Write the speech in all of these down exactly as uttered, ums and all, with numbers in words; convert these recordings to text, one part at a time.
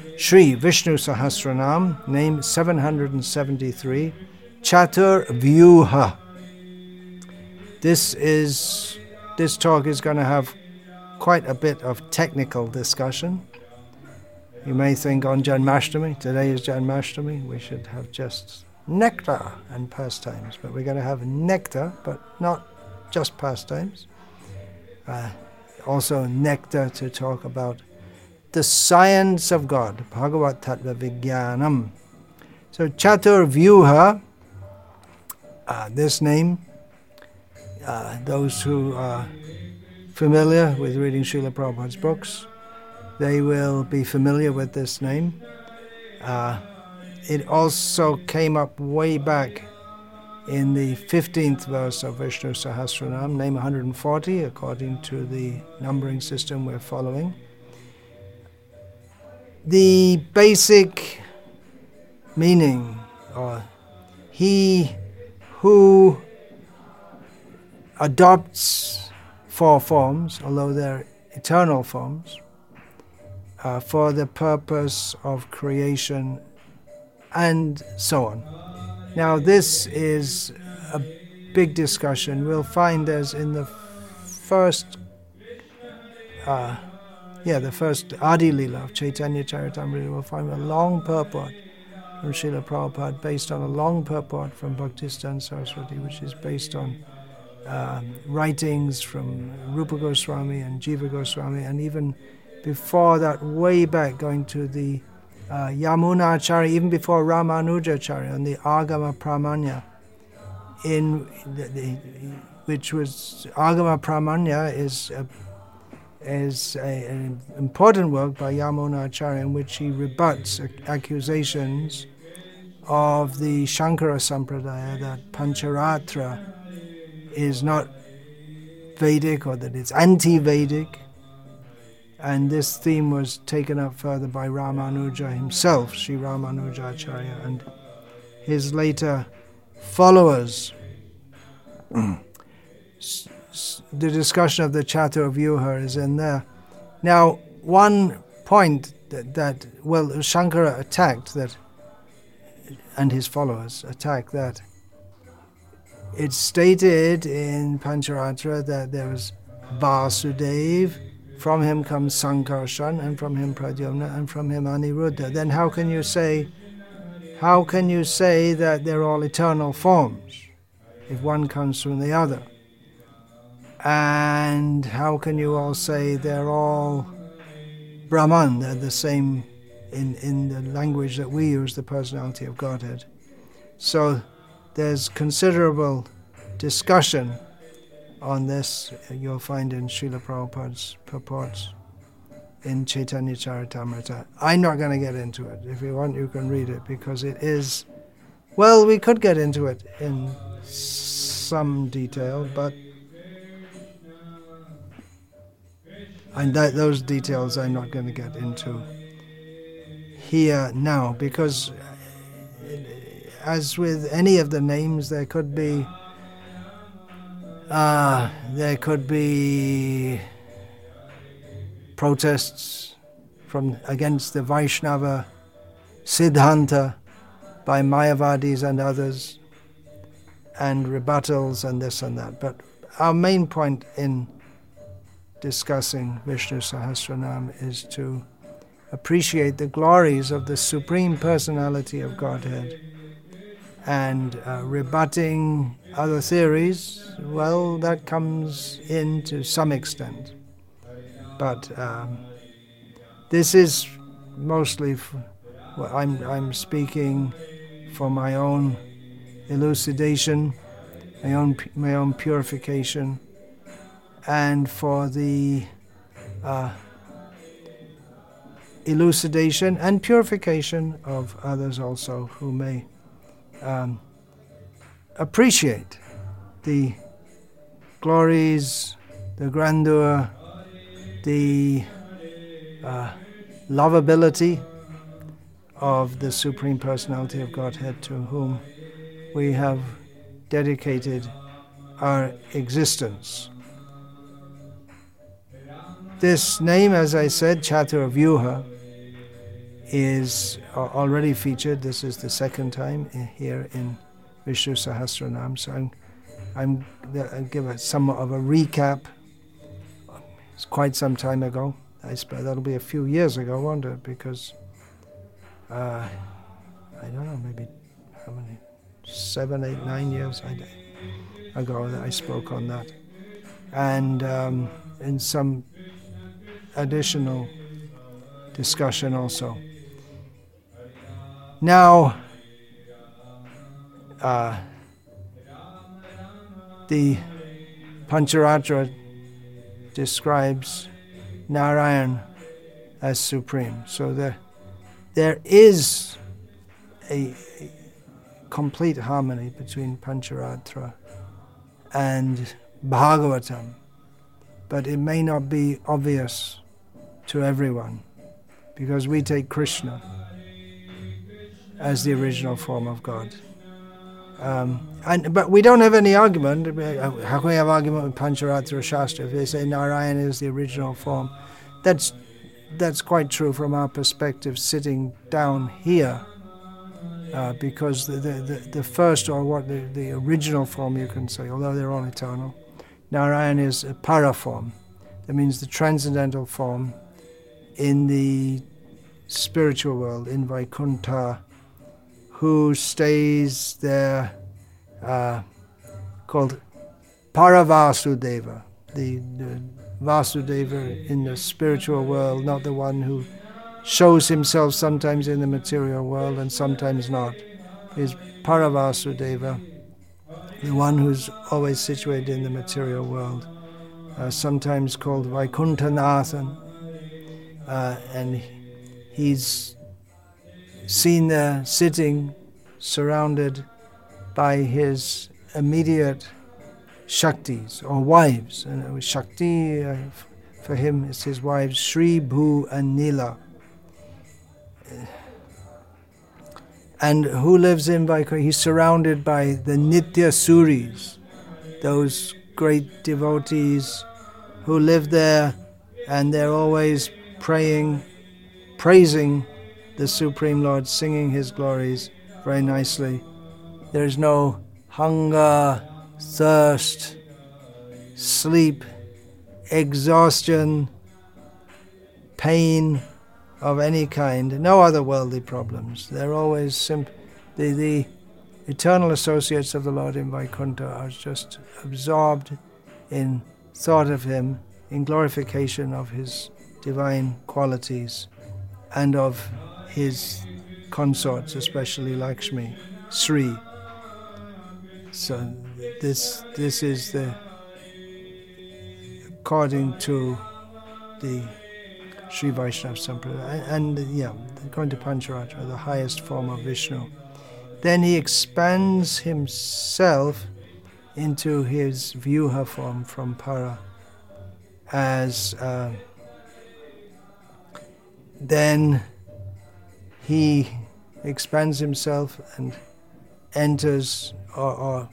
Shri Vishnu Sahasranam, name seven hundred seventy-three, Chatur Vyuha. This is, this talk is going to have quite a bit of technical discussion. You may think on Janmashtami, today is Janmashtami, we should have just nectar and pastimes, but we're going to have nectar, but not just pastimes. Uh, also nectar to talk about the science of God, Bhagavat Tattva Vijnanam. So Chatur Vyuha, uh, this name, uh, those who are familiar with reading Srila Prabhupada's books, they will be familiar with this name. Uh, it also came up way back in the fifteenth verse of Vishnu Sahasranam, name one hundred forty, according to the numbering system we're following. The basic meaning, or he who adopts four forms, although they're eternal forms, uh, for the purpose of creation and so on. Now this is a big discussion. We'll find as in the first, uh, yeah, the first Adi Leela of Chaitanya Charitamrita, we'll find a long purport from Srila Prabhupada based on a long purport from Bhaktisiddhanta Saraswati, which is based on um, writings from Rupa Goswami and Jiva Goswami, and even before that, way back, going to the uh, Yamunacharya, even before Ramanujacharya, and the Agama Pramanya, in the, the, which was Agama Pramanya is a, is a, an important work by Yamunacharya in which he rebuts accusations of the Shankara Sampradaya that Pancharatra is not Vedic, or that it's anti-Vedic. And this theme was taken up further by Ramanuja himself, Sri Ramanujacharya, and his later followers. The discussion of the Chatur Vyuha is in there. Now, one point that, that well, Shankara attacked that, and his followers attacked that, it's stated in Pancharatra that there was Vasudeva, from him comes Sankarshan, and from him Pradyumna, and from him Aniruddha. Then how can you say, how can you say that they're all eternal forms if one comes from the other? And how can you all say they're all Brahman, they're the same in, in the language that we use, the personality of Godhead? So there's considerable discussion on this. You'll find in Srila Prabhupada's purports in Chaitanya Charitamrita. I'm not going to get into it. If you want, you can read it, because it is, well, we could get into it in some detail, but and that, those details I'm not going to get into here now, because as with any of the names, there could be Uh, there could be protests from against the Vaishnava Siddhanta by Mayavadis and others, and rebuttals and this and that. But our main point in discussing Vishnu Sahasranam is to appreciate the glories of the Supreme Personality of Godhead, and uh, rebutting other theories, well, that comes in to some extent. But um, this is mostly, f- well, I'm, I'm speaking for my own elucidation, my own, my own purification, and for the uh, elucidation and purification of others also who may um, appreciate the glories, the grandeur, the uh, lovability of the Supreme Personality of Godhead, to whom we have dedicated our existence. This name, as I said, Chatur Vyuha, is already featured. This is the second time here in Vishnu Sahasranam. So I'm, I'm I'll give a, somewhat of a recap. It's quite some time ago. I suppose that'll be a few years ago, won't it? Because uh, I don't know, maybe how many, seven, eight, nine years ago that I spoke on that, and um, in some additional discussion also. Now, uh, the Pancharatra describes Narayan as supreme. So there, there is a, a complete harmony between Pancharatra and Bhagavatam, but it may not be obvious to everyone because we take Krishna as the original form of God. Um, and but we don't have any argument. How can we have argument with Pancharatra Shastra if they say Narayan is the original form? That's that's quite true from our perspective, sitting down here, uh, because the, the the first, or what the, the original form, you can say, although they're all eternal, Narayan is a para form. That means the transcendental form in the spiritual world, in Vaikuntha, who stays there, uh, called Paravasudeva, the, the Vasudeva in the spiritual world, not the one who shows himself sometimes in the material world and sometimes not, is Paravasudeva, the one who's always situated in the material world, uh, sometimes called Vaikunthanathan, uh, and he's seen there sitting surrounded by his immediate Shaktis, or wives. And it was Shakti, uh, f- for him, it's his wives, Shri, Bhu, and Nila. And who lives in Vaikuntha? He's surrounded by the Nitya Suris, those great devotees who live there, and they're always praying, praising the Supreme Lord, singing His glories very nicely. There's no hunger, thirst, sleep, exhaustion, pain of any kind, no other worldly problems. They're always simp- the, the eternal associates of the Lord in Vaikuntha are just absorbed in thought of Him, in glorification of His divine qualities and of His consorts, especially Lakshmi, Sri. So this this is the, according to the Sri Vaishnava Sampradaya, and, and yeah, according to Pancharatra, the highest form of Vishnu. Then he expands himself into his Vyuha form from Para, as uh, then he expands himself and enters, or, or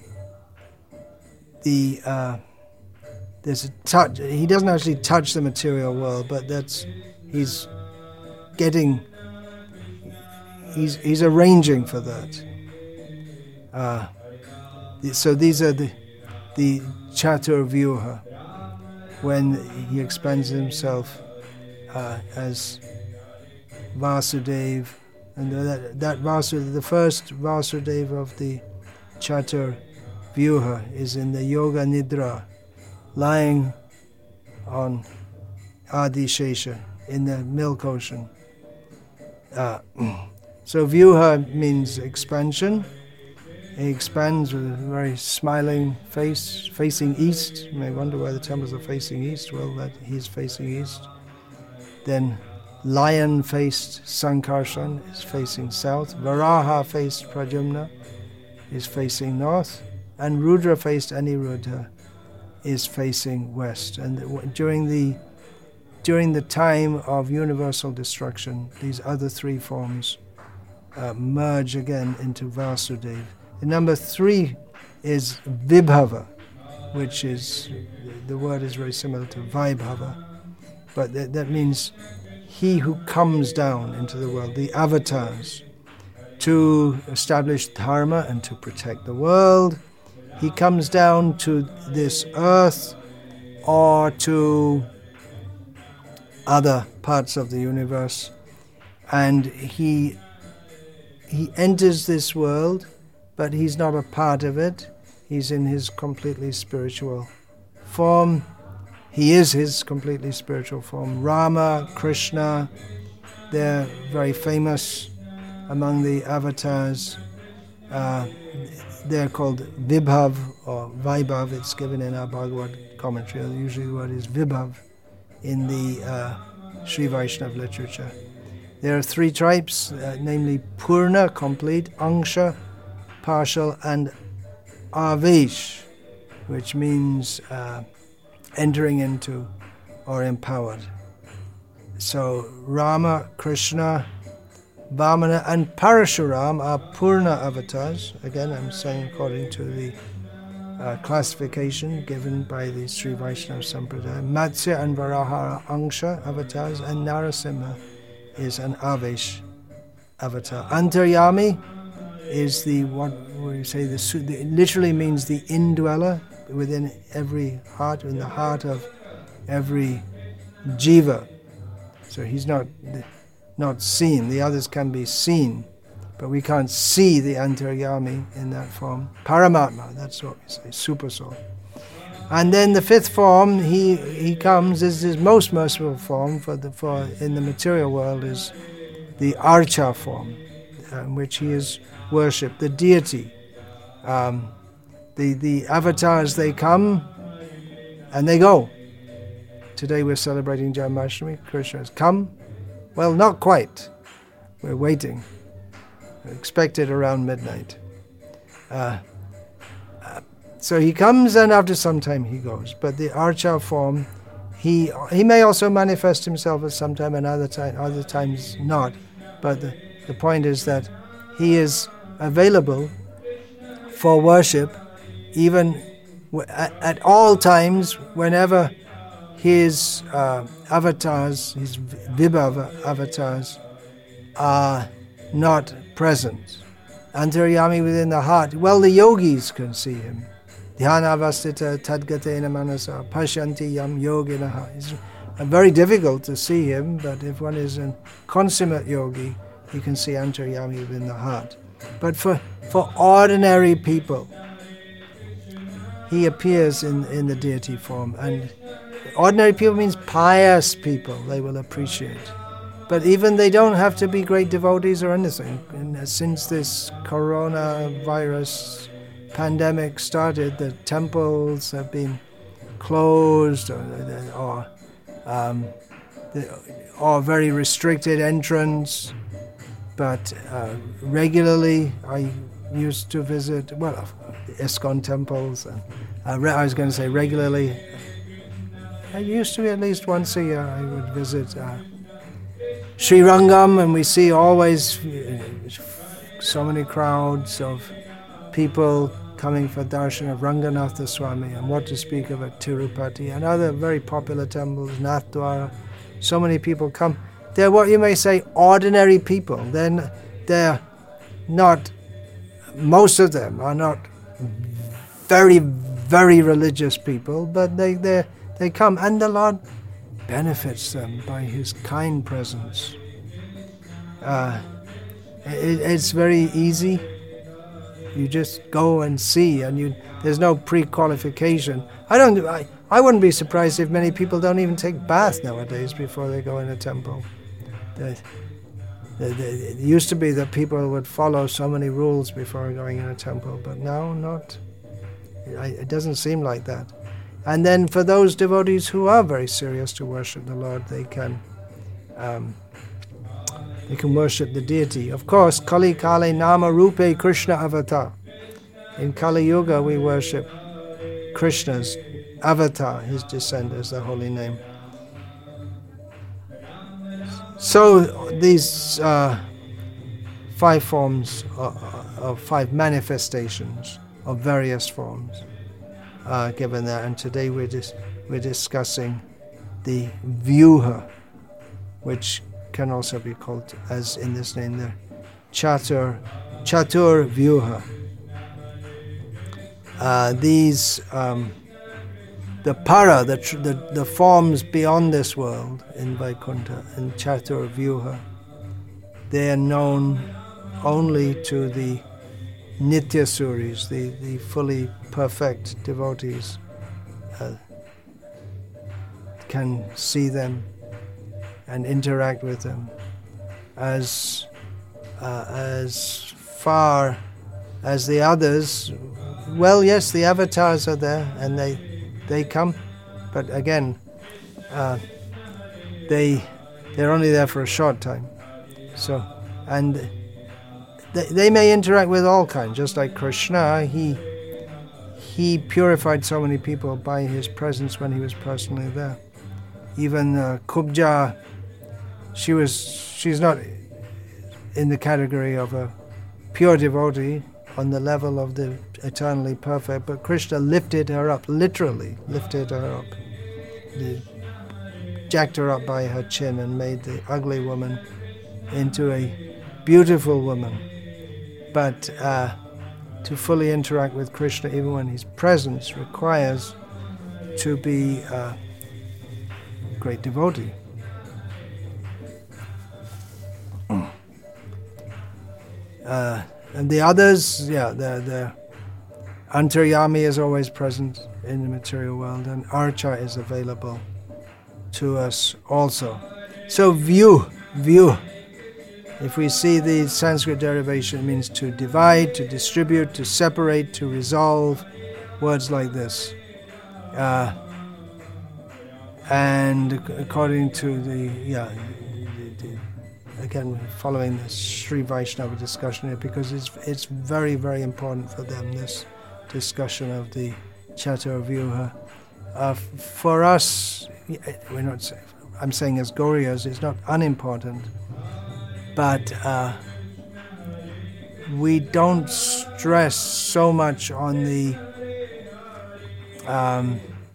the uh, there's a touch. He doesn't actually touch the material world, but that's he's getting. He's he's arranging for that. Uh, so these are the the Chatur Vyuha, when he expands himself uh, as Vasudeva, and that, that Vasudeva, the first Vasudeva of the Chatur Vyuha is in the Yoga Nidra, lying on Adi Shesha in the milk ocean. Uh, so Vyuha means expansion. He expands with a very smiling face, facing east. You may wonder why the temples are facing east. Well, that he's facing east. Then lion-faced Sankarshan is facing south. Varaha-faced Pradyumna is facing north. And Rudra-faced Aniruddha is facing west. And during the during the time of universal destruction, these other three forms uh, merge again into Vasudeva. The number three is Vibhava, which is, the word is very similar to Vaibhava, but that, that means he who comes down into the world, the avatars, to establish dharma and to protect the world. He comes down to this earth or to other parts of the universe, and he he enters this world, but he's not a part of it. He's in his completely spiritual form. He is his completely spiritual form. Rama, Krishna, they're very famous among the avatars. Uh, they're called Vibhav or Vaibhav. It's given in our Bhagavad commentary. Usually the word is Vibhav in the uh, Sri Vaishnava literature. There are three types, uh, namely Purna, complete, Angsha, partial, and Avesh, which means uh, entering into or empowered. So Rama, Krishna, Vamana, and Parashuram are Purna avatars. Again, I'm saying according to the uh, classification given by the Sri Vaishnava Sampradaya. Matsya and Varaha are Angsha avatars, and Narasimha is an Avesh avatar. Antaryami is the, what we say, the, the, it literally means the indweller within every heart, in the heart of every jiva. So he's not not seen. The others can be seen, but we can't see the Antaryami in that form. Paramatma, that's what we say, super soul. And then the fifth form, he he comes, is his most merciful form for the for in the material world, is the Archa form, in which he is worshipped, the deity. Um, the the avatars, they come and they go. Today we're celebrating Janmashtami. Krishna has come. Well, not quite. We're waiting. We're expected around midnight. Uh, uh, so he comes, and after some time he goes. But the Archa form, he he may also manifest himself at some time, and other time other times not. But the, the point is that he is available for worship, even w- at, at all times, whenever his uh, avatars, his Vibhav avatars, are not present. Antaryami within the heart. Well, the yogis can see him. Dhyana avastita tadgatena manasa pashyanti yam yoginaha. It's very difficult to see him, but if one is a consummate yogi, you can see Antaryami within the heart. But for, for ordinary people, he appears in, in the deity form. And ordinary people means pious people, they will appreciate. But even they don't have to be great devotees or anything. And since this coronavirus pandemic started, the temples have been closed, or, or, um, or very restricted entrance. But uh, regularly, I used to visit, well, ISKCON temples. And, uh, re- I was going to say regularly. I used to be at least once a year I would visit uh, Sri Rangam, and we see always so many crowds of people coming for darshan of Ranganatha Swami, and what to speak of at Tirupati and other very popular temples, Nathdwara. So many people come. They're what you may say ordinary people. Then they're not, most of them are not very, very religious people, but they they're They come, and the Lord benefits them by His kind presence. Uh, it, it's very easy. You just go and see, and you there's no pre-qualification. I don't. I, I wouldn't be surprised if many people don't even take bath nowadays before they go in a temple. The, the, the, it used to be that people would follow so many rules before going in a temple, but now not. It, it doesn't seem like that. And then for those devotees who are very serious to worship the Lord, they can um, they can worship the deity. Of course, Kali Kale Nama Rupe Krishna Avatar. In Kali Yuga we worship Krishna's avatar, his descent is the holy name. So these uh, five forms, of, of five manifestations of various forms, Uh, given that, and today we're dis- we're discussing the Vyuha, which can also be called, as in this name there, Chatur, Chatur Vyuha. Uh, these, um, the para, the, tr- the the forms beyond this world in Vaikuntha, in Chatur Vyuha, they are known only to the Nitya Suris, the, the fully perfect devotees, uh, can see them and interact with them. As uh, as far as the others, well, yes, the avatars are there and they they come, but again, uh, they they're only there for a short time. So, and they, they may interact with all kinds, just like Krishna. He he purified so many people by his presence when he was personally there. Even uh, Kubja, she was she's not in the category of a pure devotee on the level of the eternally perfect, but Krishna lifted her up, literally lifted her up. He jacked her up by her chin and made the ugly woman into a beautiful woman. But uh, to fully interact with Krishna, even when his presence, requires to be a great devotee. Uh, and the others, yeah, the the Antaryami is always present in the material world, and Archa is available to us also. So view, view. If we see the Sanskrit derivation, it means to divide, to distribute, to separate, to resolve, words like this. Uh, and according to the, yeah, the, the, again, following this Sri Vaishnava discussion here, because it's it's very, very important for them, this discussion of the Chatur Vyuha. Uh, for us, we're not saying, I'm saying as Gauriyas, it's not unimportant, but uh, we don't stress so much on the um,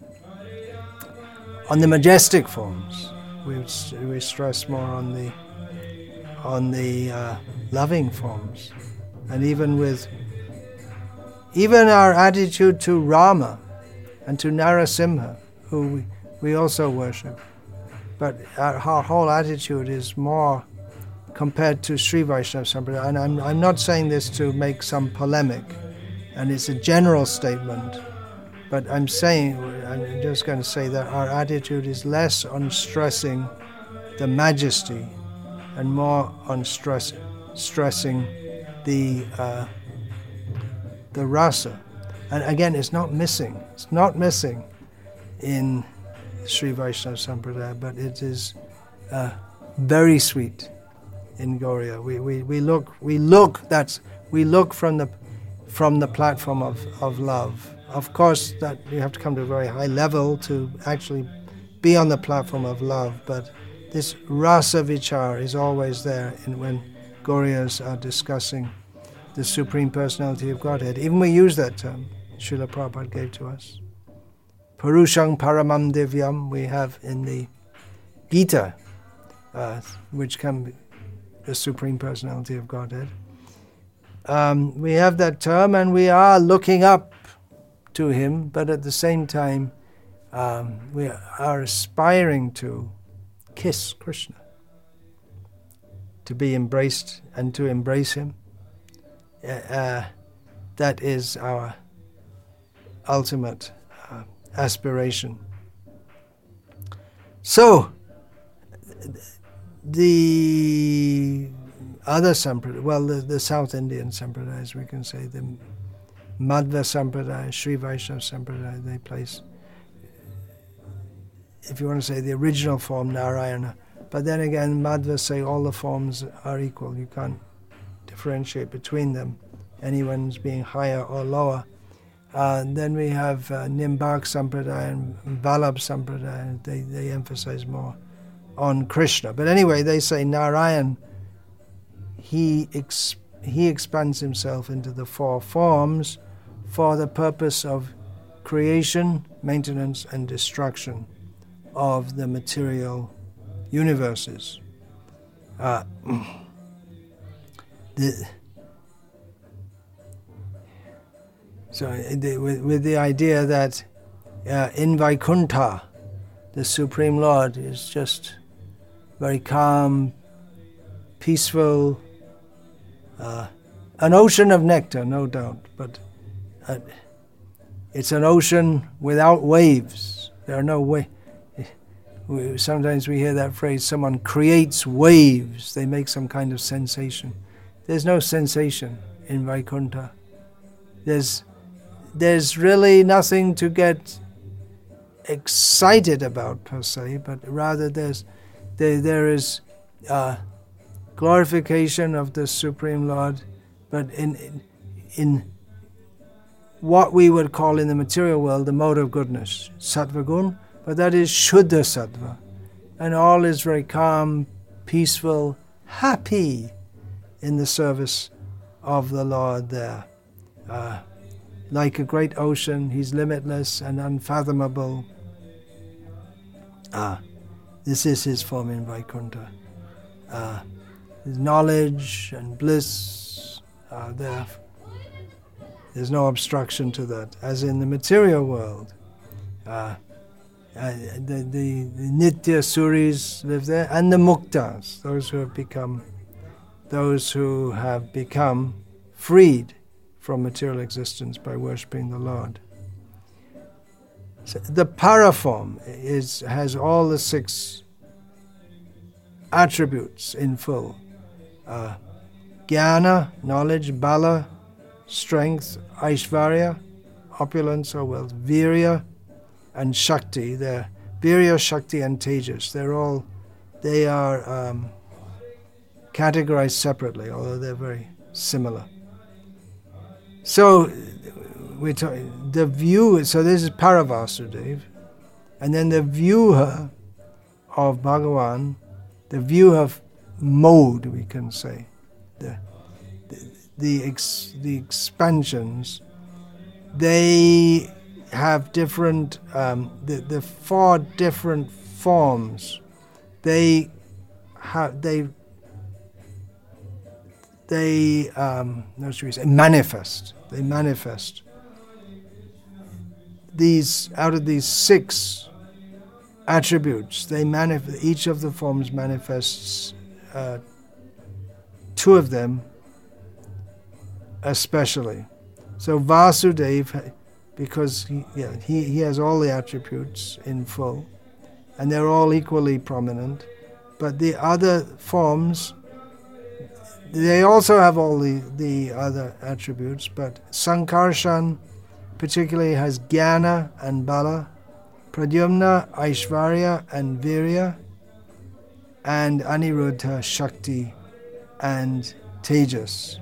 on the majestic forms. We we stress more on the on the uh, loving forms, and even with even our attitude to Rama and to Narasimha, who we, we also worship, but our, our whole attitude is more compared to Sri Vaishnava Sampradaya. And I'm I'm not saying this to make some polemic, and it's a general statement. But I'm saying, I'm just going to say that our attitude is less on stressing the majesty and more on stress, stressing the uh, the rasa. And again, it's not missing. It's not missing in Sri Vaishnava Sampradaya, but it is uh, very sweet in Gauriya. We, we we look we look that's we look from the from the platform of, of love. Of course, that you have to come to a very high level to actually be on the platform of love, but this rasa vichar is always there in when Gauriyas are discussing the Supreme Personality of Godhead. Even we use that term, Srila Prabhupada gave to us. Purusham Paramam Divyam, we have in the Gita, uh, which can be the Supreme Personality of Godhead. Um, we have that term, and we are looking up to him, but at the same time, um, we are aspiring to kiss Krishna, to be embraced and to embrace him. Uh, uh, that is our ultimate uh, aspiration. So, the other sampradaya, well, the, the South Indian sampradayas, we can say, the Madhva Sampradaya, Sri Vaishnava Sampradaya, they place, if you want to say the original form, Narayana. But then again, Madhva say all the forms are equal. You can't differentiate between them, anyone's being higher or lower. Uh, then we have uh, Nimbak Sampradaya and Vallabh Sampradaya. They, they emphasize more on Krishna. But anyway, they say Narayan, he, ex- he expands himself into the four forms for the purpose of creation, maintenance, and destruction of the material universes. Uh, the, so the, with, with the idea that uh, in Vaikuntha, the Supreme Lord is just very calm, peaceful, uh, an ocean of nectar, no doubt, but uh, it's an ocean without waves. There are no waves. We, sometimes we hear that phrase, someone creates waves, they make some kind of sensation. There's no sensation in Vaikuntha. There's, there's really nothing to get excited about per se, but rather there's, there, there is uh, glorification of the Supreme Lord, but in, in, in what we would call in the material world the mode of goodness, sattva gun, but that is Shuddha Sattva. And all is very calm, peaceful, happy in the service of the Lord there. Uh, like a great ocean, He's limitless and unfathomable. Ah, this is His form in Vaikuntha. Uh, his knowledge and bliss are there. There's no obstruction to that. As in the material world, uh, Uh, the, the, the Nitya Suris live there, and the Muktas, those who have become, those who have become freed from material existence by worshipping the Lord. So the Paraform is has all the six attributes in full: uh, Jnana, knowledge; Bala, strength; Aishvarya, opulence or wealth; Virya, and Shakti. They're Virya, Shakti, and Tejas. They're all, they are um, categorized separately, although they're very similar. So, we talk, the view, so this is Paravasudev, and then the Vyuha of Bhagavan, the Vyuha mode, we can say, the the the, ex, the expansions, they have different, um, the, the four different forms, they have, they, they, um, how should we say, manifest, they manifest. These, out of these six attributes, they manifest, each of the forms manifests uh, two of them especially. So Vasudeva, because he, yeah, he, he has all the attributes in full, and they're all equally prominent. But the other forms, they also have all the, the other attributes, but Sankarshan particularly has Jnana and Bala, Pradyumna, Aishvarya and Virya, and Aniruddha, Shakti and Tejas.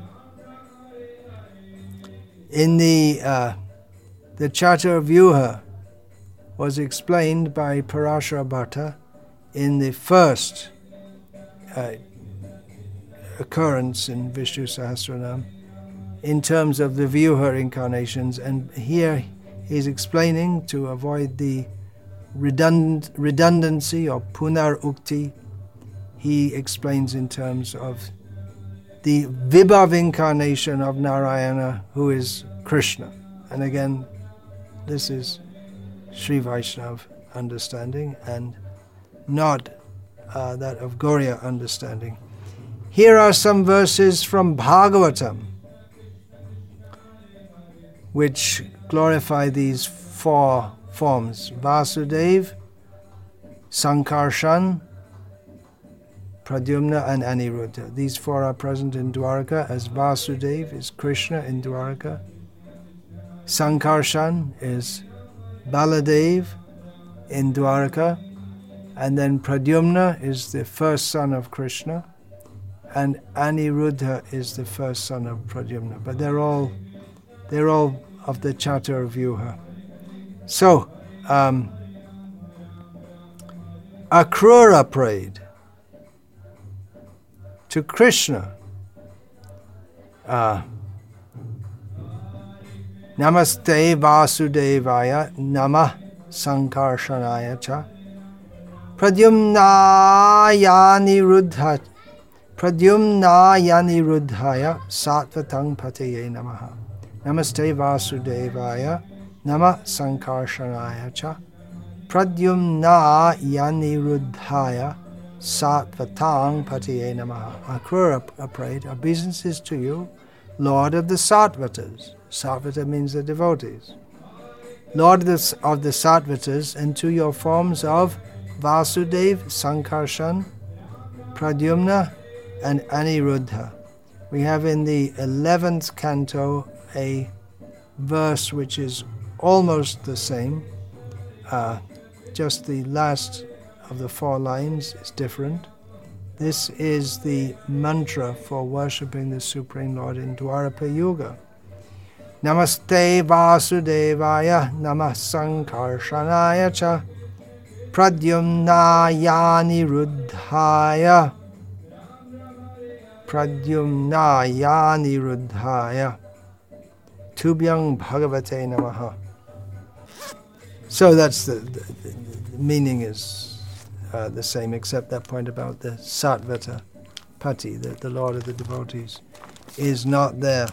In the uh, The Chaturvyuha was explained by Parashara Bhatta in the first uh, occurrence in Vishnu Sahasranam in terms of the Vyuha incarnations, and here he's explaining, to avoid the redundant, redundancy or punar ukti, he explains in terms of the Vibhav incarnation of Narayana, who is Krishna. And again, this is Sri Vaishnava understanding and not uh, that of Gauriya understanding. Here are some verses from Bhagavatam which glorify these four forms: Vasudev, Sankarshan, Pradyumna, and Aniruddha. These four are present in Dwaraka, as Vasudev is Krishna in Dwaraka. Sankarshan is Baladev in Dwaraka, and then Pradyumna is the first son of Krishna, and Aniruddha is the first son of Pradyumna. But they're all they're all of the Chaturvyuha. So, um, Akrura prayed to Krishna, uh, Namaste Vasudevaya Namah Sankarshanaya Cha Pradyumnaya Niruddha Pradyumnaya Niruddhaya Sattvatang Pataye Namaha. Namaste Vasudevaya Nama Sankarshanaya Cha Pradyumnaya Niruddhaya Sattvatang Pataye Namaha. Akrura prayed, obeisances to you, Lord of the Sattvatas. Sattvata means the devotees. Lord of the, of the Sattvatas, and to your forms of Vasudev, Sankarshan, Pradyumna, and Aniruddha. We have in the eleventh canto a verse which is almost the same. Uh, just the last of the four lines is different. This is the mantra for worshipping the Supreme Lord in Dwarapa Yuga. Namaste Vasudevaya Namah Sankarshanaya Cha Pradyumnaya Niruddhaya Pradyumnaya Niruddhaya Tubhyang Bhagavate Namaha. So that's the, the, the meaning is uh, the same, except that point about the Sattvata Pati, the, the Lord of the devotees, is not there.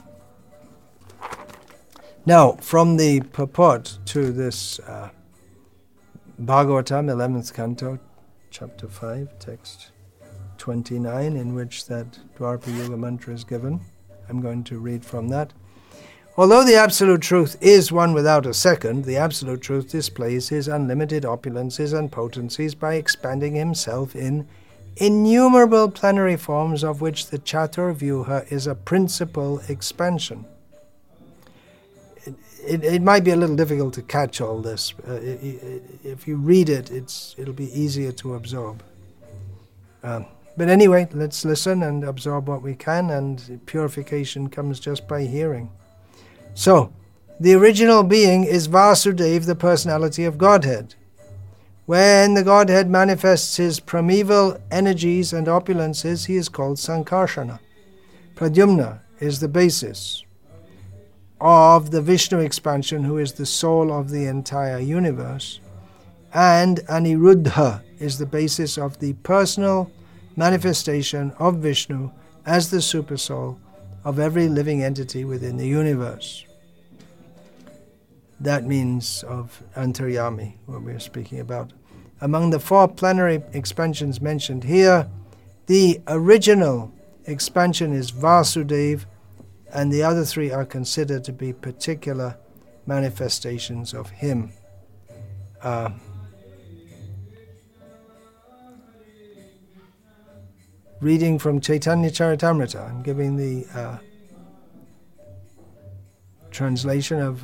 Now, from the purport to this uh, Bhagavatam, eleventh canto, chapter five, text twenty-nine, in which that Dwarapa Yuga mantra is given, I'm going to read from that. Although the Absolute Truth is one without a second, the Absolute Truth displays his unlimited opulences and potencies by expanding himself in innumerable plenary forms, of which the Chaturvyuha is a principal expansion. It, it, it might be a little difficult to catch all this. Uh, it, it, if you read it, it's, it'll be easier to absorb. Um, but anyway, let's listen and absorb what we can, and purification comes just by hearing. So, the original being is Vasudev, the personality of Godhead. When the Godhead manifests his primeval energies and opulences, he is called Sankarshana. Pradyumna is the basis of the Vishnu expansion, who is the soul of the entire universe, and Aniruddha is the basis of the personal manifestation of Vishnu as the supersoul of every living entity within the universe. That means of Antaryami, what we're speaking about. Among the four plenary expansions mentioned here, the original expansion is Vasudev, and the other three are considered to be particular manifestations of him. Uh, reading from Chaitanya Charitamrita, I'm giving the uh, translation of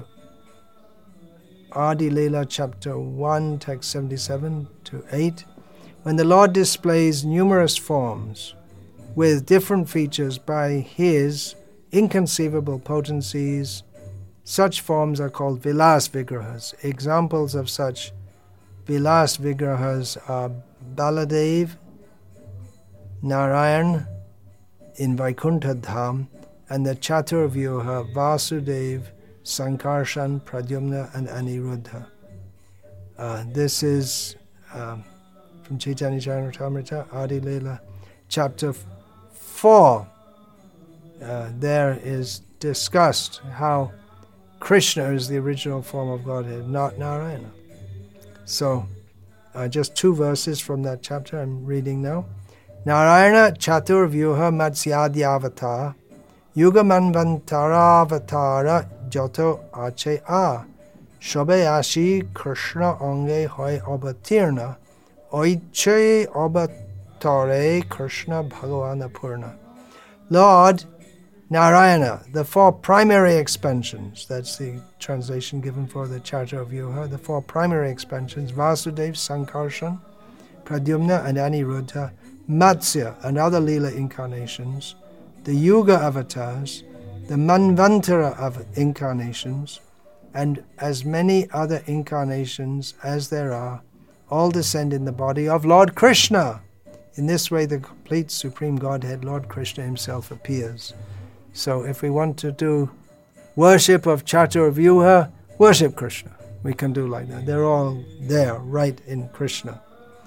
Adi Leela chapter one, text seventy-seven to eight. When the Lord displays numerous forms with different features by his inconceivable potencies, such forms are called Vilas Vigrahas. Examples of such Vilas Vigrahas are Baladev, Narayan in Vaikuntha Dham, and the Chaturvyuha Vasudev, Sankarshan, Pradyumna, and Aniruddha. Uh, this is uh, from Chaitanya Charitamrita, Adi Leela, chapter four. Uh, there is discussed how Krishna is the original form of Godhead, not Narayana. So, uh, just two verses from that chapter I'm reading now. Narayana Chaturvyuha Matsyadhyavatar Yuga Manvantaravatara Joto Ache A Shobeyashi Krishna Onge Hoi Obatirna Oiche Obatare Krishna Bhagavana Purna. Lord Narayana, the four primary expansions, that's the translation given for the Chaturvyuha, the four primary expansions, Vasudev, Sankarshan, Pradyumna, and Aniruddha, Matsya and other Leela incarnations, the Yuga avatars, the Manvantara of incarnations, and as many other incarnations as there are, all descend in the body of Lord Krishna. In this way, the complete Supreme Godhead, Lord Krishna himself, appears. So if we want to do worship of Chaturvyuha, worship Krishna. We can do like that. They're all there, right in Krishna.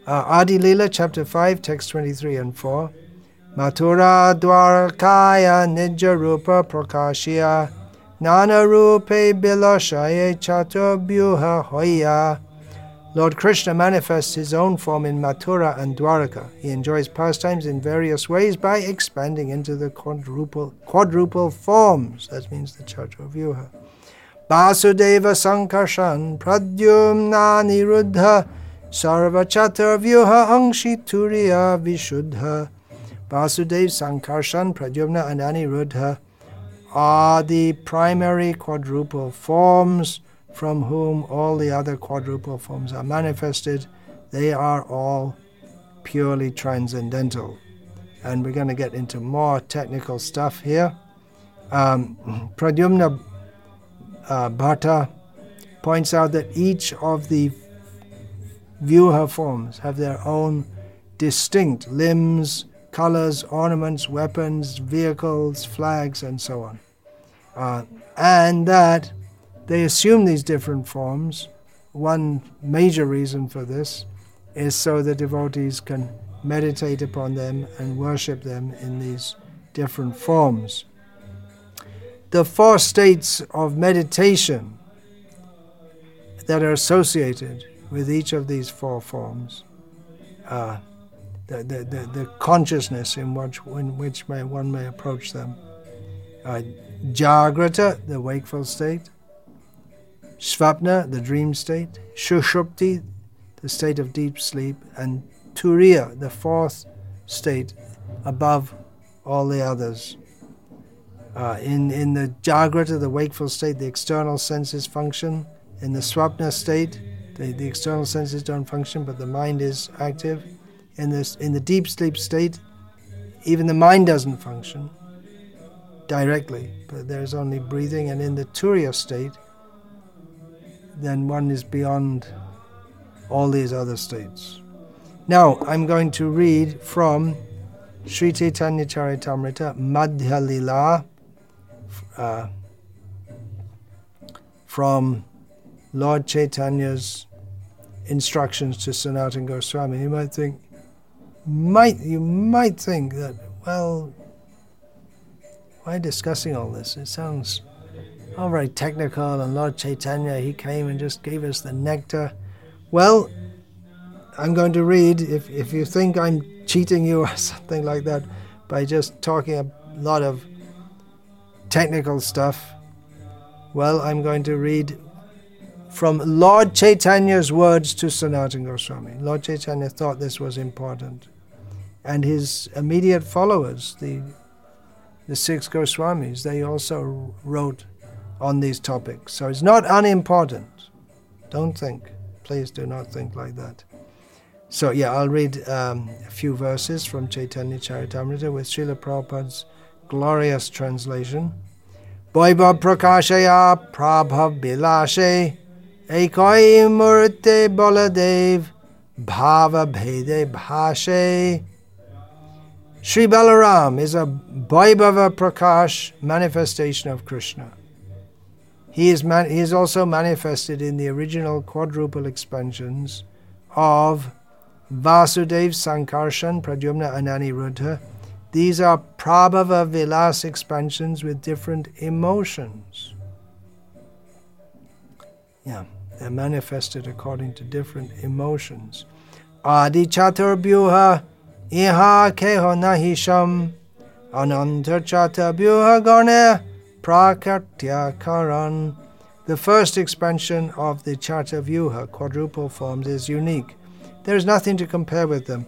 Uh, Adi Lila, chapter five, text twenty-three and four. Mathura Dwarakaya Nija Rupa Prakashya Nana Rupe Bilashaye Chaturbyuha Hoya. Lord Krishna manifests his own form in Mathura and Dwaraka. He enjoys pastimes in various ways by expanding into the quadruple quadruple forms. That means the Chaturvyuha. Vasudeva Sankarshan Pradyumna Niruddha Sarva Chaturvyuha Angshi Turiya Vishuddha. Vasudeva, Sankarshan, Pradyumna and Aniruddha are the primary quadruple forms from whom all the other quadruple forms are manifested. They are all purely transcendental. And we're going to get into more technical stuff here. Um, Pradyumna uh, Bhatta points out that each of the Vyuha forms have their own distinct limbs, colors, ornaments, weapons, vehicles, flags, and so on. Uh, and that they assume these different forms. One major reason for this is so the devotees can meditate upon them and worship them in these different forms. The four states of meditation that are associated with each of these four forms are The, the, the, the consciousness in which, in which may, one may approach them. Uh, Jagrata, the wakeful state. Svapna, the dream state. Shushupti, the state of deep sleep. And Turiya, the fourth state above all the others. Uh, in, in the Jagrata, the wakeful state, the external senses function. In the Swapna state, the, the external senses don't function, but the mind is active. In this, in the deep sleep state, even the mind doesn't function directly, but there's only breathing. And in the Turiya state, then one is beyond all these other states. Now, I'm going to read from Sri Chaitanya Charitamrita, Madhya Lila, uh, from Lord Chaitanya's instructions to Sanatana Goswami. You might think, Might you might think that, well, why discussing all this? It sounds all very technical, and Lord Chaitanya, he came and just gave us the nectar. Well, I'm going to read, if, if you think I'm cheating you or something like that by just talking a lot of technical stuff, well, I'm going to read from Lord Chaitanya's words to Sanatana Goswami. Lord Chaitanya thought this was important. And his immediate followers, the, the six Goswamis, they also wrote on these topics. So it's not unimportant. Don't think. Please do not think like that. So yeah, I'll read um, a few verses from Chaitanya Charitamrita with Srila Prabhupada's glorious translation. Vaibhav Prakashaya Prabhav Bilashe Ekoi Murte Baladev Bhava Bhede Bhashe. Sri Balaram is a Vaibhava Prakash manifestation of Krishna. He is, man- he is also manifested in the original quadruple expansions of Vasudev, Sankarshan, Pradyumna, and Aniruddha. These are Prabhava Vilas expansions with different emotions. Yeah, they're manifested according to different emotions. Adi Chaturbyuha Iha Keho Nahisham Ananta Chaturbyuha Garne Prakatya Karan. The first expansion of the Chaturvyuha quadruple forms is unique. There is nothing to compare with them.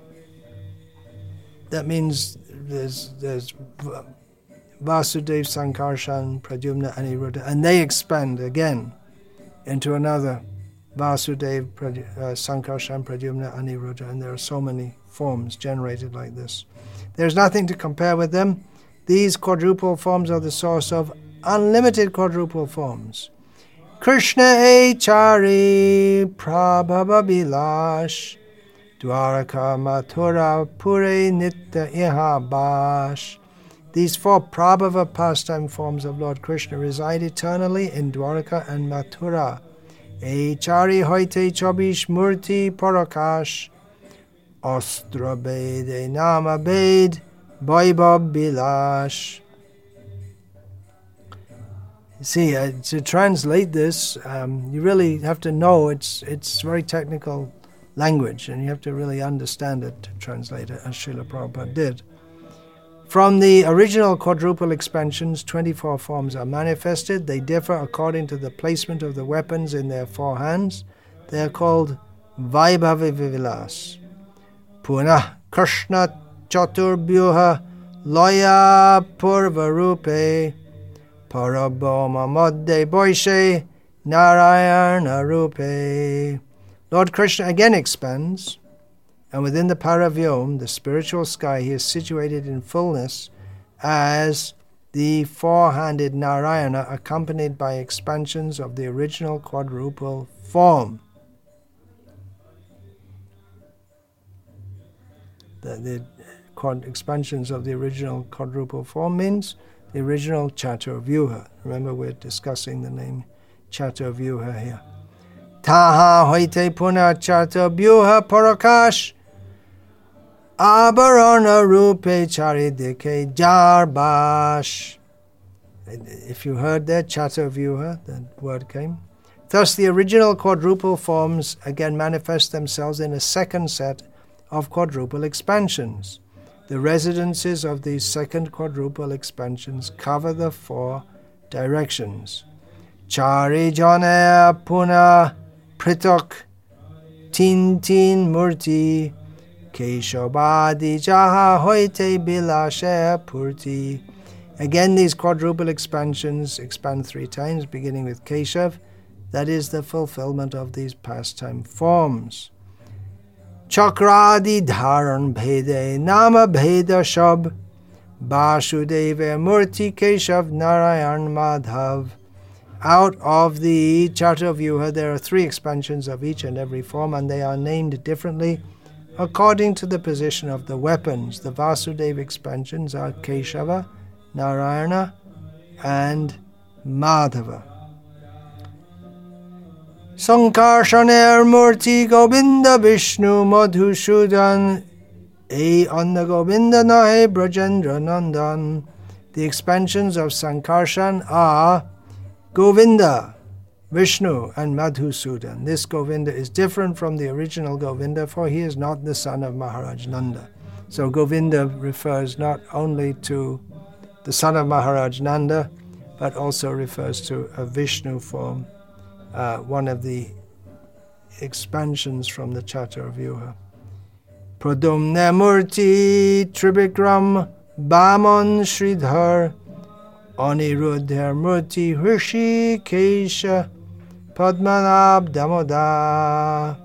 That means there's there's Vasudev, Sankarshan, Pradyumna, Aniruddha, and they expand again into another Vasudev, uh, Sankarshan, Pradyumna, Aniruddha, and there are so many forms generated like this. There's nothing to compare with them. These quadruple forms are the source of unlimited quadruple forms. Krishna Echari Prabhava Bilash Dwaraka Mathura Pure Nitya Iha Bash. These four Prabhava pastime forms of Lord Krishna reside eternally in Dwaraka and Mathura. Echari Hoite Chobish Murti Parakash. Ostra Bede Nama Bed Vaibhav Bilash. See, uh, to translate this, um, you really have to know it's it's very technical language, and you have to really understand it to translate it, as Srila Prabhupada did. From the original quadruple expansions, twenty-four forms are manifested. They differ according to the placement of the weapons in their four hands. They are called Vaibhava Vilas. Punah Krishna Chaturbhyuha Loya Purvarupe Parabhoma Madde Boishe Narayana Rupe. Lord Krishna again expands, and within the Paravyom, the spiritual sky, he is situated in fullness as the four-handed Narayana, accompanied by expansions of the original quadruple form. The, the quad expansions of the original quadruple form means the original Chaturvyuha. Remember, we're discussing the name Chaturvyuha here. Taha hoite puna Chaturvyuha parakash abarana rupe charidike jarbash. If you heard that, Chaturvyuha, the word came. Thus, the original quadruple forms again manifest themselves in a second set of quadruple expansions. The residences of these second quadruple expansions cover the four directions. Chari jane puna pritok tin tin murti keshabadi jaha hoite bilashe purti. Again, these quadruple expansions expand three times, beginning with Keshav. That is the fulfillment of these pastime forms. Chakradi dharan bhede nama bheda shab Vasudeva Murti Keshav Narayan Madhav. Out of the Chaturvyuha there are three expansions of each and every form, and they are named differently according to the position of the weapons. The Vasudeva expansions are Keshava, Narayana, and Madhava. Sankarshaner Murti Govinda Vishnu Madhusudan E Anna Govinda Nahe Brajendra Nandan. The expansions of Sankarshan are Govinda, Vishnu, and Madhusudan. This Govinda is different from the original Govinda, for he is not the son of Maharaj Nanda. So Govinda refers not only to the son of Maharaj Nanda, but also refers to a Vishnu form, uh, one of the expansions from the Chaturvyuha. Pradumna Murti Tribikram Bamon Sridhar Aniruddha Murti Hrishi Kesha Padmanabh Damoda.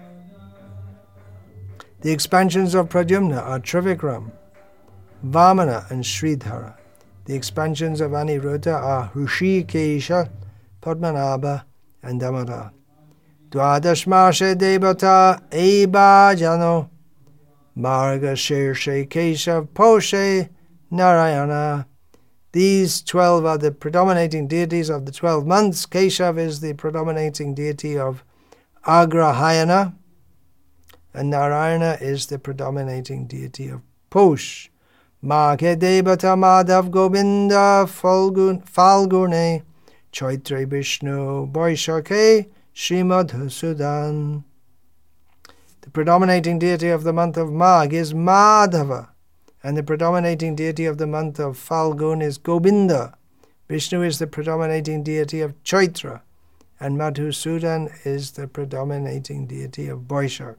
The expansions of Pradyumna are Trivikram, Vamana, and Sridhara. The expansions of Aniruddha are Hrishi Kesha, Padmanabha, and Damoda. Dwadashmashe Devata Eba Jano Marga Shirshe Keshav Poshe Narayana. These twelve are the predominating deities of the twelve months. Keshav is the predominating deity of Agrahayana, and Narayana is the predominating deity of Posh. Maghe Devata Madhav Govinda Falgune Chaitre Vishnu Boishake Srimadhusudan. The predominating deity of the month of Magh is Madhava, and the predominating deity of the month of Falgun is Govinda. Vishnu is the predominating deity of Chaitra, and Madhusudan is the predominating deity of Boishak.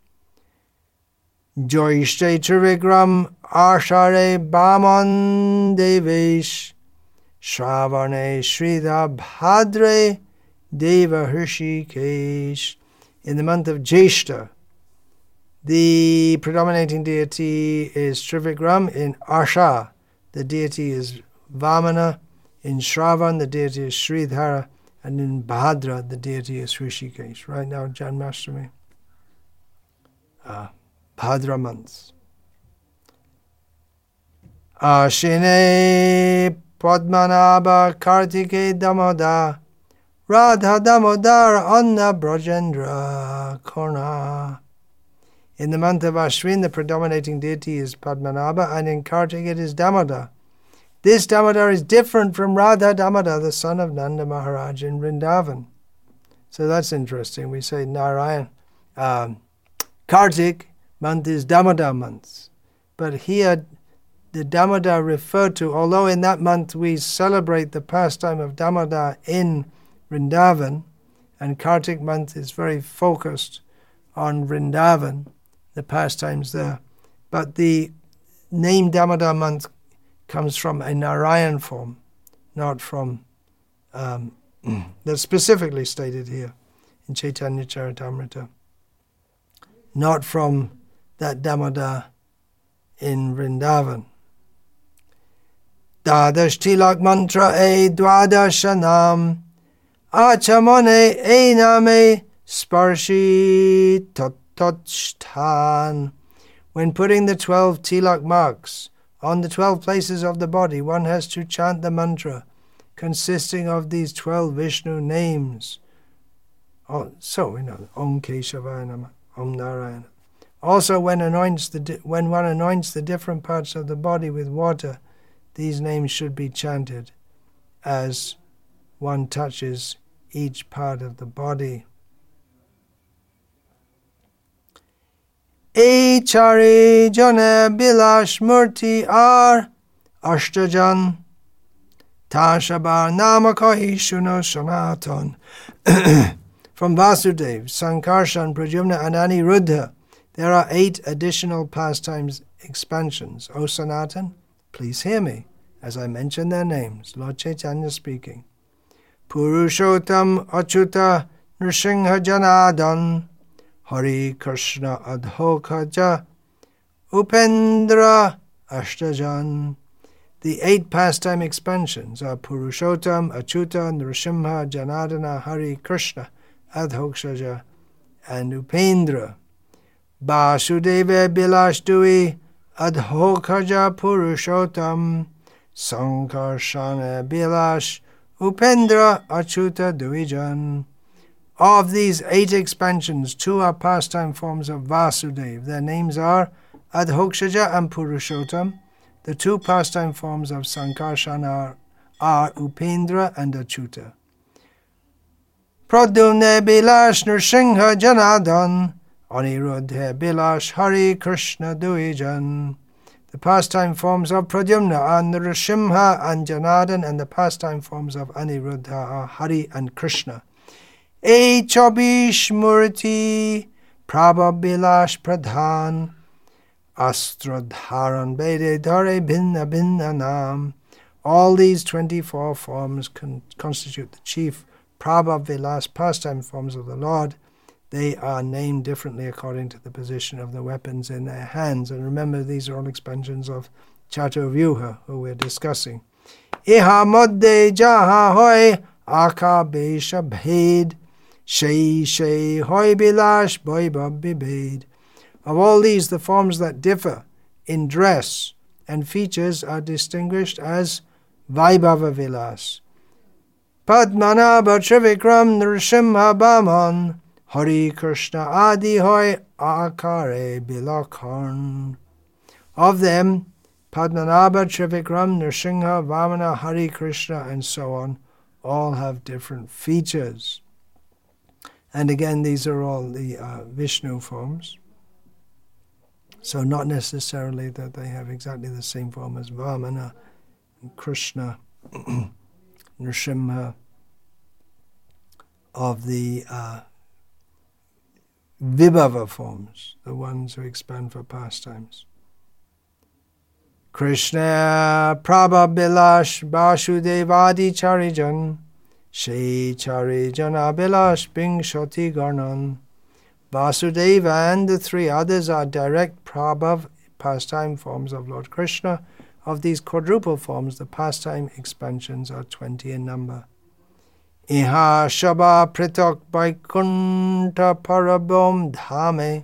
Joishte Trivikram Ashare Bhaman Devesh Shravane Sridha Bhadre Deva Hrishikesh. In the month of Jeshta, the predominating deity is Trivikram. In Asha, the deity is Vamana. In Shravan, the deity is Sridhara. And in Bhadra, the deity is Hrishikesh. Right now, Janmashtami. Ah, Bhadra months. Ashine Padmanabha Kartike Damoda Radha Damodar Anna Brajendra Korna. In the month of Ashwin, the predominating deity is Padmanabha, and in Kartik it is Damodar. This Damodar is different from Radha Damodar, the son of Nanda Maharaj in Vrindavan. So that's interesting. We say Narayan. Um, Kartik month is Damodar month. But here, the Damodar referred to, although in that month we celebrate the pastime of Damodar in Vrindavan, and Kartik month is very focused on Vrindavan, the pastimes there. But the name Damodar month comes from a Narayan form, not from, um, that's specifically stated here in Chaitanya Charitamrita, not from that Damodar in Vrindavan. Dadash tilak mantra e dwadashanam achamone e name sparshi totochtan. When putting the twelve tilak marks on the twelve places of the body, one has to chant the mantra consisting of these twelve Vishnu names. Oh, so we know Om Keshavaya Namah, Om Narayana. Also, when anoints the di- when one anoints the different parts of the body with water, these names should be chanted as one touches each part of the body. E chari jane bilash murti ar ashtajan tashabar namakahi shuno sanatan. From Vasudev, Sankarshan, Pradyumna and Aniruddha, there are eight additional pastimes expansions. O Sanatan, please hear me as I mention their names. Lord Chaitanya speaking. Purushottam Achyuta Nrsimha Janadan Hari Krishna Adhokaja Upendra Ashtajan. The eight pastime expansions are Purushottam, Achyuta, Nrsimha, Janardana, Hari Krishna, Adhokshaja, and Upendra. Vasudeva Bilash Dui, Adhokaja Purushottam, Sankarshana Bilash, Upendra Achyuta Duijan. Of these eight expansions, two are pastime forms of Vasudeva. Their names are Adhokshaja and Purushottam. The two pastime forms of Sankarshan are, are Upendra and Achyuta. Pradyumna Bilash Nrsimha Janardana, Aniruddha Bilash Hari Krishna Duijan. The pastime forms of Pradyumna are Nrsimha and Janardana, and the pastime forms of Aniruddha are Hari and Krishna. E Chabish Murti Prabha Bilash Pradhan Astradharan Bede Dare Bhinna Bhinna Nam. All these twenty-four forms con- constitute the chief Prabha Vilas pastime forms of the Lord. They are named differently according to the position of the weapons in their hands. And remember, these are all expansions of Chatuvyuha, who we're discussing. Iha modde jaha hoy aka besha bhed shei shei hoy bilash boy bibed. Of all these, the forms that differ in dress and features are distinguished as Vaibhava Vilas. Padmanabha Trivikram Nrsimha Bhaman Hari Krishna Adi Hoy Akare Bilakharn. Of them, Padmanabha, Trivikram, Nrsimha, Vamana, Hari Krishna, and so on, all have different features. And again, these are all the uh, Vishnu forms. So not necessarily that they have exactly the same form as Vamana, and Krishna, Nrsimha, of the uh, Vibhava forms, the ones who expand for pastimes. Krishna Prabha Bilash Vasudevadi Charijan Shei Charijan Abilash Bing Shoti Garnan. Vasudeva and the three others are direct Prabhav pastime forms of Lord Krishna. Of these quadruple forms, the pastime expansions are twenty in number. Iha Shaba Pritak Vaikunta Parabom Dhame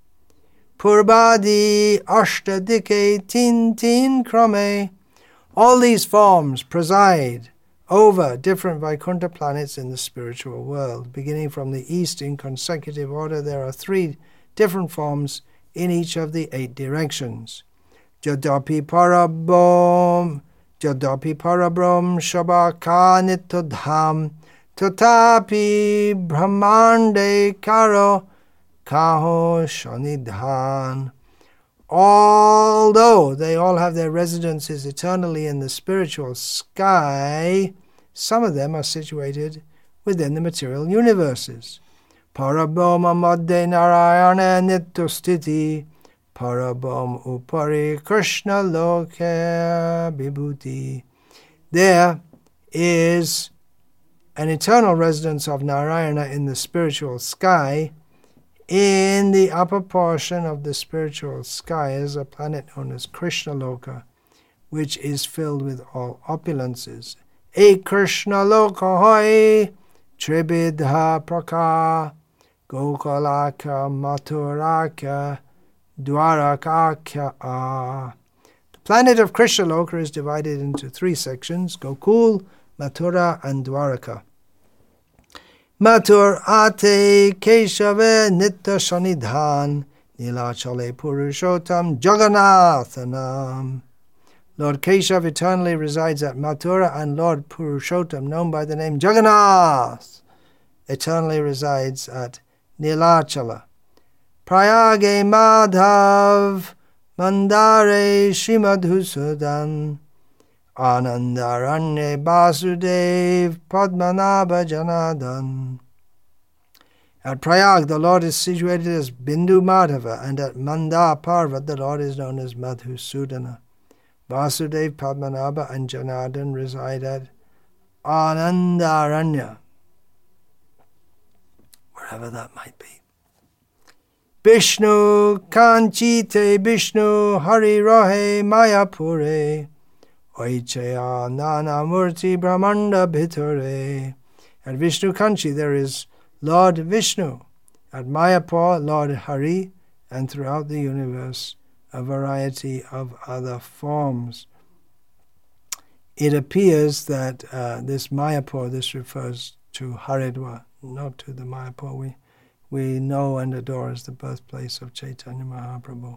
Purbadi Ashtadike Tin Tin Krame. All these forms preside over different Vaikuntha planets in the spiritual world. Beginning from the east in consecutive order, there are three different forms in each of the eight directions. Jadapi parabom, Jadapi parabrom shabaka nitodham, tatapi brahmande karo kaho shanidhan. Although they all have their residences eternally in the spiritual sky, some of them are situated within the material universes. Parabhoma madde narayana nityostiti, parabhom upari krishna loke vibhuti. There is an eternal residence of Narayana in the spiritual sky. In the upper portion of the spiritual sky is a planet known as Krishna Loka, which is filled with all opulences. E Krishna Loka hoi tribidha praka gokalaka mathuraka dwarakakya. The planet of Krishna Loka is divided into three sections: Gokul, Mathura, and Dwaraka. Mathur ate Keshave Nitya Shanidhan Nilachale Purushottam Jagannathanam. Lord Keshav eternally resides at Mathura, and Lord Purushottam, known by the name Jagannath, eternally resides at Nilachala. Prayage Madhav Mandare Shimadhusudan Anandaranye Basudev Padmanabha Janardhan. At Prayag, the Lord is situated as Bindu Madhava, and at Mandar Parvat, the Lord is known as Madhusudana. Vasudev, Padmanabha, and Janardhan reside at Anandaranya, wherever that might be. Vishnu Kanchite Vishnu Hari Rahe Mayapure Oichaya Nana Murti Brahmanda Bhiture. At Vishnu Kanchi there is Lord Vishnu. At Mayapur, Lord Hari, and throughout the universe a variety of other forms. It appears that uh, this Mayapur, this refers to Haridwar, not to the Mayapur we, we know and adore as the birthplace of Chaitanya Mahaprabhu.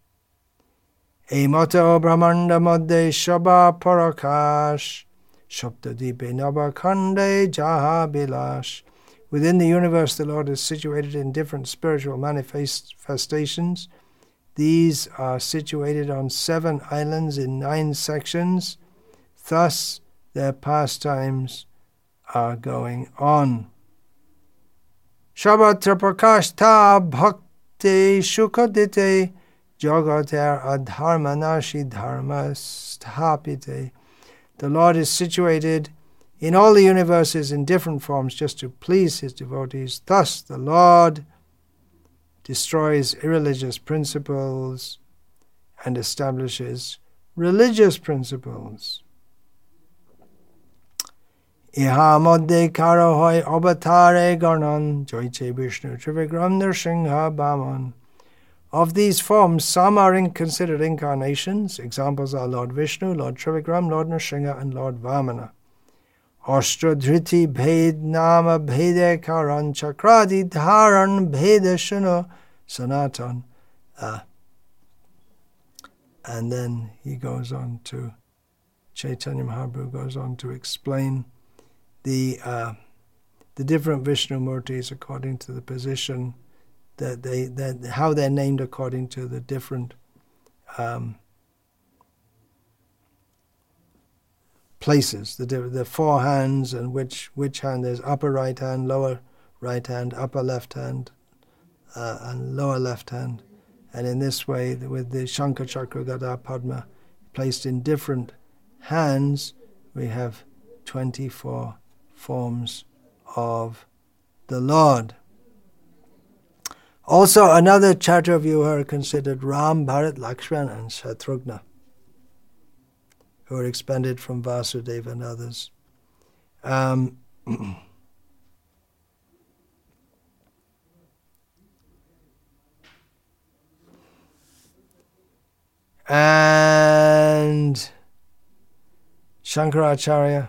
Emoto Brahmanda Madde Shaba Parakash Shaptadipe Nabakande Jaha Bilash. Within the universe, the Lord is situated in different spiritual manifestations. These are situated on seven islands in nine sections. Thus, their pastimes are going on. Shabatra Prakash Ta Bhakti Shukadite Jagater Adharmanashi Dharma Sthapite. The Lord is situated in all the universes in different forms just to please his devotees. Thus the Lord destroys irreligious principles and establishes religious principles. Iha modde karo hoy avatare garnan joiche Vishnu trivigram nirsingha bhaman. Of these forms, some are in considered incarnations. Examples are Lord Vishnu, Lord Trivikram, Lord Nrsimha, and Lord Vamana. Ashtradhriti bhed nama bhede karan chakradi dharan bhede shano sanatan. Uh, and then he goes on to, Chaitanya Mahaprabhu goes on to explain the uh, the different Vishnu Murtis according to the position that they that how they're named according to the different um, places, the the four hands, and which which hand there's upper right hand, lower right hand, upper left hand, uh, and lower left hand, and in this way, with the Shankha Chakra Gada Padma placed in different hands, we have twenty-four forms of the Lord. Also, another Chaturvyuha are considered Ram, Bharat, Lakshman, and Shatrugna, who are expanded from Vasudeva and others. Um, and Shankaracharya,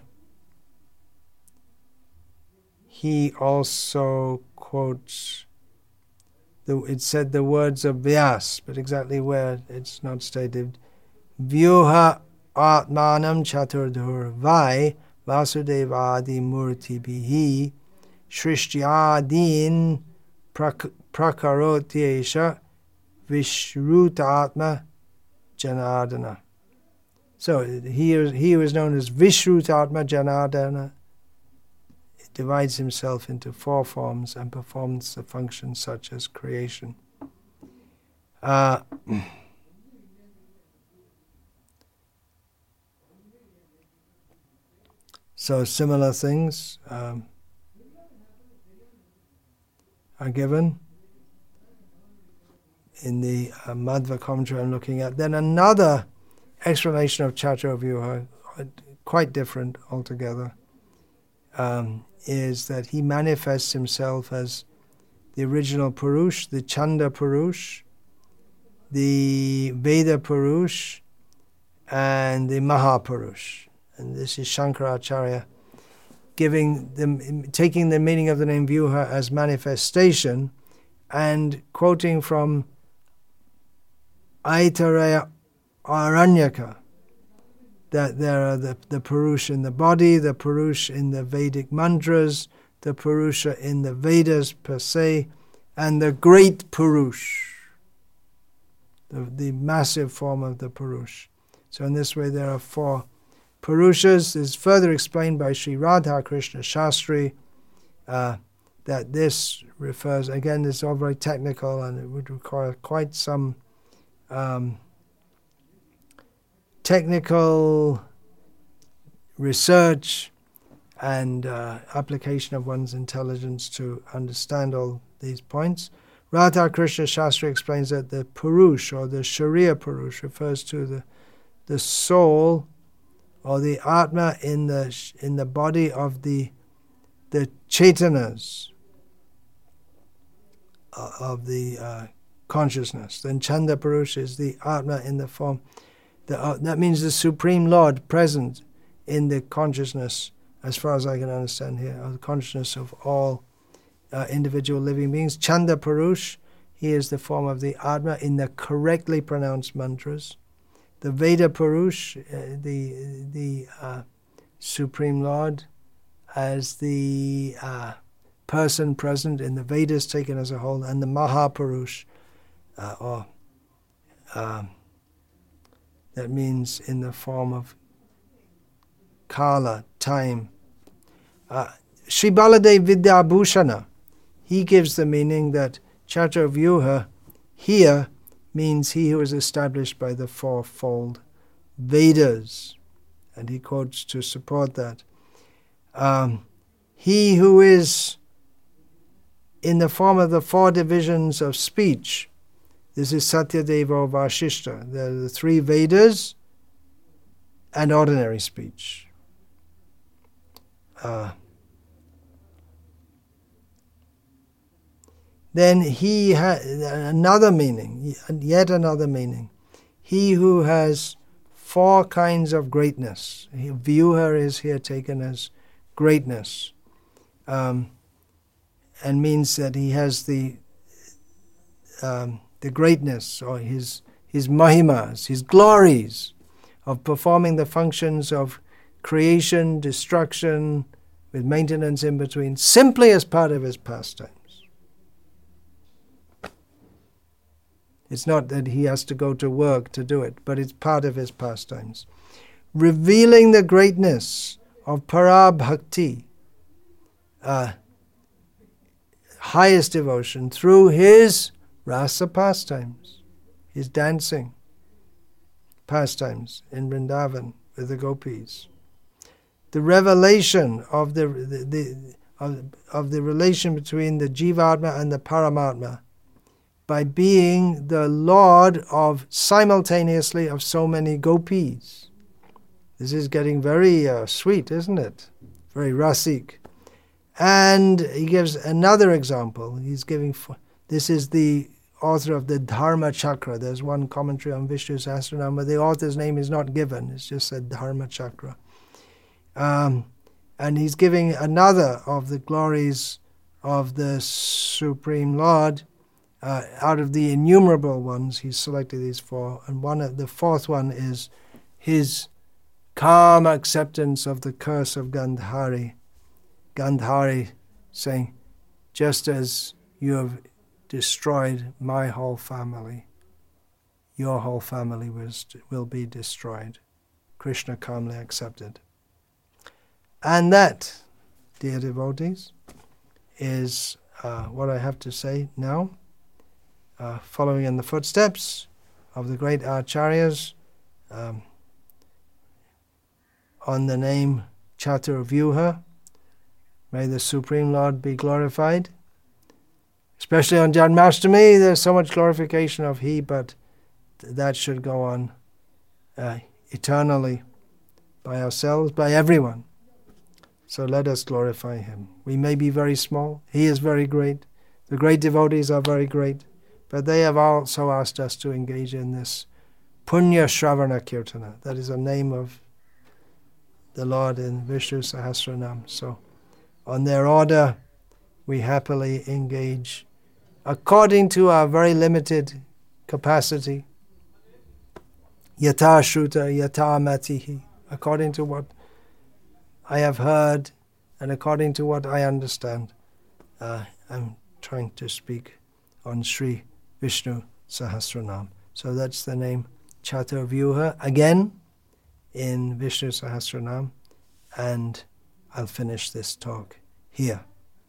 he also quotes the, it said the words of Vyas, but exactly where it's not stated. Vyuha atmanam chaturdhur vai vasudevadi murti bihi shrishtyadin prakarotyesha vishrutatma janardana. So he is, he was known as Vishrutatma Janardana. It divides himself into four forms and performs the functions such as creation. Uh, so similar things um, are given in the uh, Madhva commentary I'm looking at. Then another explanation of Chaturvyuha, quite different altogether, um, is that he manifests himself as the original Purush, the Chanda Purush, the Veda Purush, and the Mahapurush. And this is Shankaracharya giving the, taking the meaning of the name Vyuha as manifestation and quoting from Aitareya Aranyaka, that there are the, the Purush in the body, the Purush in the Vedic mantras, the Purusha in the Vedas per se, and the great Purush, the, the massive form of the Purush. So in this way there are four Purushas. This is further explained by Sri Radha Krishna Shastri, uh, that this refers, again this is all very technical and it would require quite some um, technical research and uh, application of one's intelligence to understand all these points. Radha Krishna Shastri explains that the Purush or the Shariya Purush refers to the the soul or the Atma in the in the body of the the Chaitanas uh, of the uh, consciousness. Then Chanda Purush is the Atma in the form. The, uh, that means the Supreme Lord present in the consciousness, as far as I can understand here, of the consciousness of all uh, individual living beings. Chanda Purush, he is the form of the Atma in the correctly pronounced mantras. The Veda Purush, uh, the the uh, Supreme Lord, as the uh, person present in the Vedas taken as a whole, and the Mahapurush, uh, or uh, that means in the form of Kala, time. Uh, Sri Baladev Vidyabhushana, he gives the meaning that Chaturvyuha here means he who is established by the fourfold Vedas. And he quotes to support that. Um, he who is in the form of the four divisions of speech. This is Satyadeva Vasishta. There are the three Vedas and ordinary speech. Uh, then he has another meaning, yet another meaning. He who has four kinds of greatness. Vyuha is here taken as greatness, um, and means that he has the um, the greatness or his his mahimas, his glories of performing the functions of creation, destruction, with maintenance in between, simply as part of his pastimes. It's not that he has to go to work to do it, but it's part of his pastimes. Revealing the greatness of Parabhakti, uh, highest devotion, through his rasa pastimes, his dancing pastimes in Vrindavan with the gopis. The revelation of the, the, the of, of the relation between the Jivatma and the Paramatma by being the Lord of simultaneously of so many gopis. This is getting very uh, sweet, isn't it? Very rasik. And he gives another example. He's giving, this is the author of the Dharma Chakra. There's one commentary on Vishnu Sahasranam, but the author's name is not given. It's just said Dharma Chakra. Um, and he's giving another of the glories of the Supreme Lord, Uh, out of the innumerable ones, he's selected these four. And one of the fourth one is his calm acceptance of the curse of Gandhari. Gandhari saying, just as you have destroyed my whole family, your whole family was, will be destroyed. Krishna calmly accepted. And that, dear devotees, is uh, what I have to say now, uh, following in the footsteps of the great acharyas, um, on the name Chaturvyuha. May the Supreme Lord be glorified. Especially on Janmashtami, there's so much glorification of He, but th- that should go on uh, eternally by ourselves, by everyone. So let us glorify Him. We may be very small. He is very great. The great devotees are very great. But they have also asked us to engage in this Punya Shravana Kirtana. That is a name of the Lord in Vishnu Sahasranam. So on their order, we happily engage according to our very limited capacity. Yata Shruta, Yata Matihi. According to what I have heard and according to what I understand, uh, I'm trying to speak on Sri Vishnu Sahasranam. So that's the name Chaturvyuha again in Vishnu Sahasranam, and I'll finish this talk here.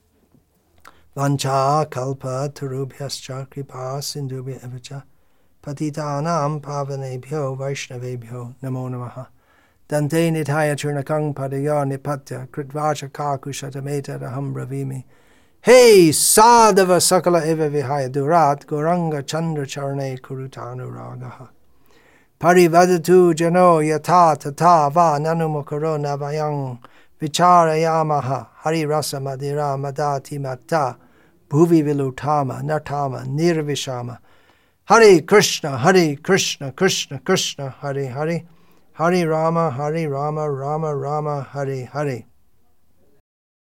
Vancha kalpa tarubhyascha kripa sindhubhya evacha patitanam pavanebhyo vaishnavebhyo namo namaha. Dante nithaya churnakang padaya nipatya kritvacha kakushatameta raham bravimi. Hey sadhava sakala eva vihaya durat goranga chandra charane kurutanu ragaha. Parivadatu jano yata tata va nanumukaro navayang vicharayamaha hari rasa madira madati matta bhuvi vilutama natama nirvishama. Hare Krishna, Hare Krishna, Krishna Krishna, Hare Hare, Hare Rama, Hare Rama, Rama Rama, Hare Hare.